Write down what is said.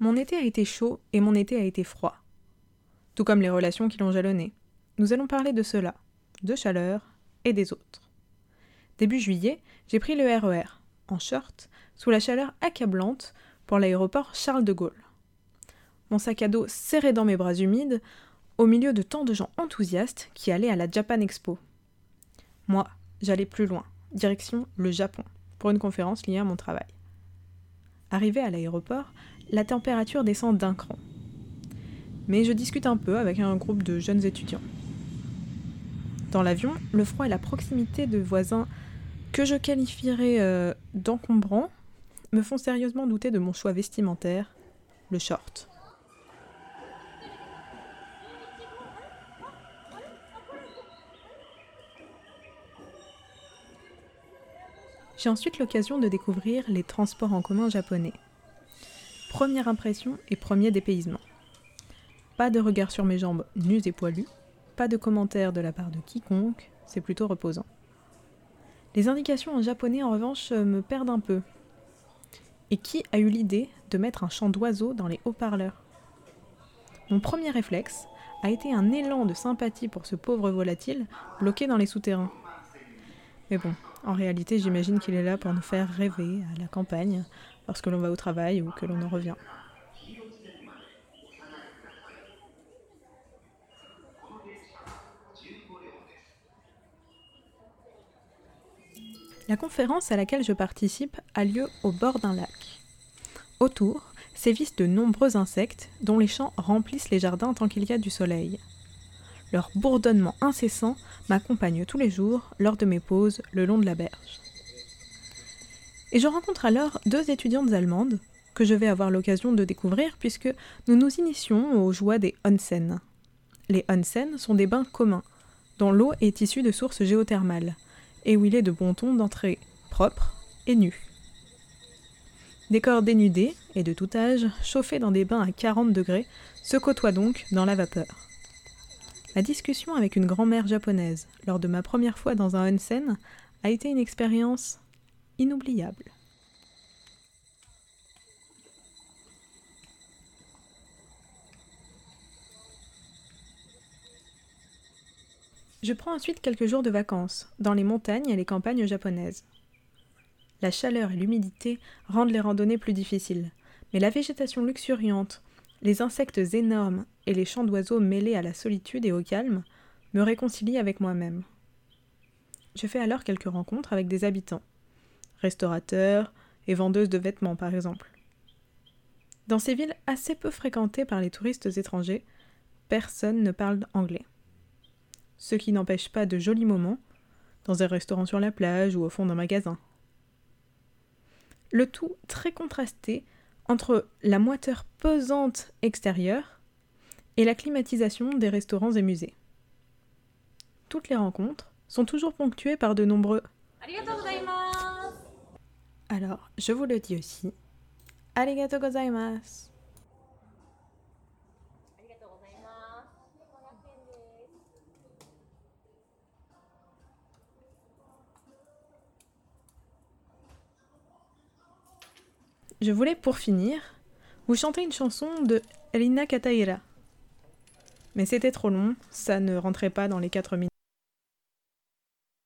Mon été a été chaud et mon été a été froid. Tout comme les relations qui l'ont jalonné. Nous allons parler de cela, de chaleur et des autres. Début juillet, j'ai pris le RER, en short, sous la chaleur accablante, pour l'aéroport Charles de Gaulle. Mon sac à dos serré dans mes bras humides, au milieu de tant de gens enthousiastes qui allaient à la Japan Expo. Moi, j'allais plus loin, direction le Japon, pour une conférence liée à mon travail. Arrivé à l'aéroport, la température descend d'un cran. Mais je discute un peu avec un groupe de jeunes étudiants. Dans l'avion, le froid et la proximité de voisins que je qualifierais d'encombrants me font sérieusement douter de mon choix vestimentaire, le short. J'ai ensuite l'occasion de découvrir les transports en commun japonais. Première impression et premier dépaysement. Pas de regard sur mes jambes nues et poilues, pas de commentaires de la part de quiconque, c'est plutôt reposant. Les indications en japonais, en revanche, me perdent un peu. Et qui a eu l'idée de mettre un chant d'oiseau dans les haut-parleurs ? Mon premier réflexe a été un élan de sympathie pour ce pauvre volatile bloqué dans les souterrains. Mais bon, en réalité, j'imagine qu'il est là pour nous faire rêver à la campagne, lorsque l'on va au travail ou que l'on en revient. La conférence à laquelle je participe a lieu au bord d'un lac. Autour, sévissent de nombreux insectes dont les chants remplissent les jardins tant qu'il y a du soleil. Leur bourdonnement incessant m'accompagne tous les jours lors de mes pauses le long de la berge. Et je rencontre alors 2 étudiantes allemandes que je vais avoir l'occasion de découvrir puisque nous nous initions aux joies des onsen. Les onsen sont des bains communs dont l'eau est issue de sources géothermales et où il est de bon ton d'entrer propre et nu. Des corps dénudés et de tout âge, chauffés dans des bains à 40 degrés, se côtoient donc dans la vapeur. Ma discussion avec une grand-mère japonaise lors de ma première fois dans un onsen a été une expérience inoubliable. Je prends ensuite quelques jours de vacances dans les montagnes et les campagnes japonaises. La chaleur et l'humidité rendent les randonnées plus difficiles, mais la végétation luxuriante, les insectes énormes et les chants d'oiseaux mêlés à la solitude et au calme me réconcilient avec moi-même. Je fais alors quelques rencontres avec des habitants, restaurateurs et vendeuses de vêtements par exemple. Dans ces villes assez peu fréquentées par les touristes étrangers, personne ne parle anglais. Ce qui n'empêche pas de jolis moments, dans un restaurant sur la plage ou au fond d'un magasin. Le tout très contrasté entre la moiteur pesante extérieure et la climatisation des restaurants et musées. Toutes les rencontres sont toujours ponctuées par de nombreux « Arigatou gozaimasu ». Alors, je vous le dis aussi, « Arigatou gozaimasu ». Je voulais, pour finir, vous chanter une chanson de Rina Kataira. Mais c'était trop long, ça ne rentrait pas dans les 4 minutes.